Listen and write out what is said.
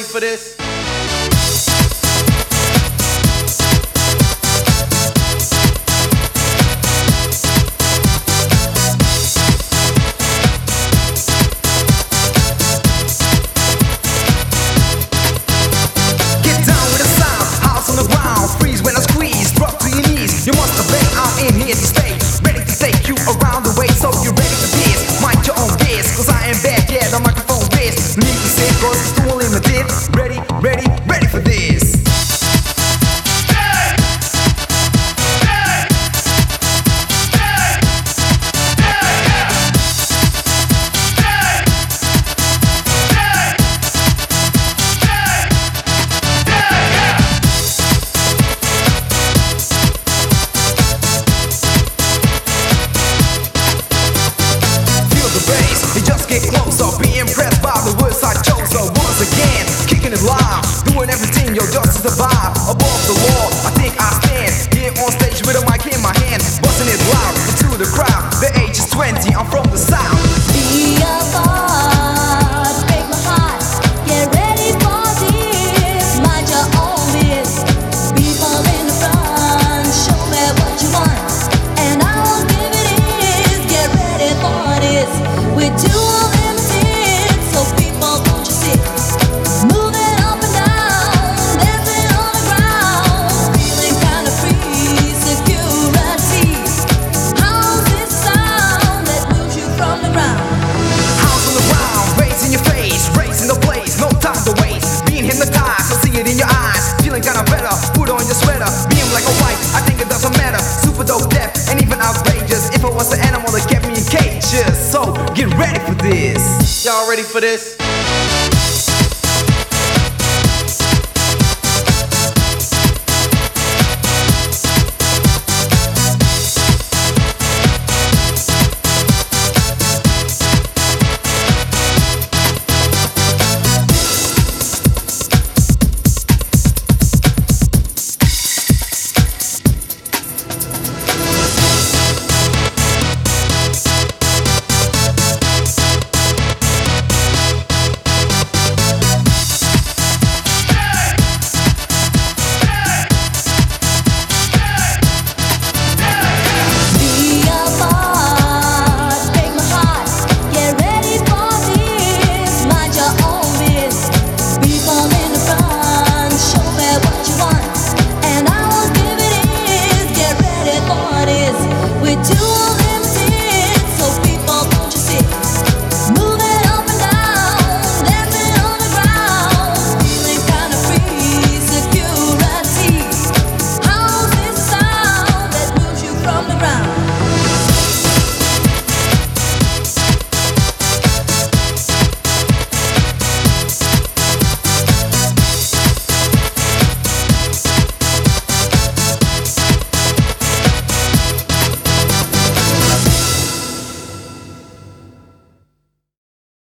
ready for this? You must have been out in here to stay, ready to take you around the way. So you're ready for this, mind your own biz, cause I am back, yeah, the microphone wrist. Need to say cause it's too limited. Ready for this. Get closer, be impressed by the words I chose. So once again, kicking it live, doing everything, yo, just to survive. Above the wall, I think I stand here on stage with a mic in my hand, busting it loud into the crowd. The age is 20, I'm from the south. Be a part, break my heart. Get ready for this, mind your own biz. People in the front, show me what you want, and I will give it is. Get ready for this. We do. Kinda better, put on your sweater, being black or white, I think it doesn't matter. Super dope, deaf, and even outrageous. If it was an animal that kept me in cages, so get ready for this. Y'all ready for this?